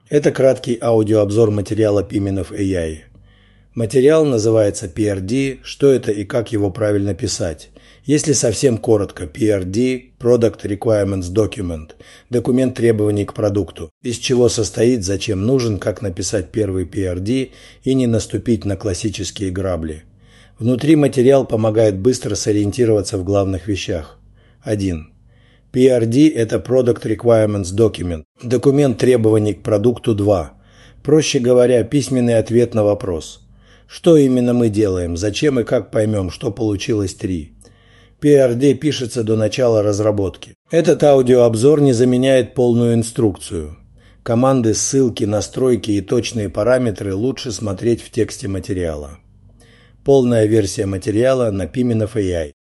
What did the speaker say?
Это краткий аудиообзор материала Pimenov AI. Материал называется PRD, что это и как его правильно писать. Если совсем коротко, PRD – Product Requirements Document – документ требований к продукту. Из чего состоит, зачем нужен, как написать первый PRD и не наступить на классические грабли. Внутри материал помогает быстро сориентироваться в главных вещах. 1. PRD – это Product Requirements Document – документ требований к продукту. 2. Проще говоря, письменный ответ на вопрос. Что именно мы делаем, зачем и как поймем, что получилось. 3. PRD пишется до начала разработки. Этот аудиообзор не заменяет полную инструкцию. Команды, ссылки, настройки и точные параметры лучше смотреть в тексте материала. Полная версия материала на Pimenov AI.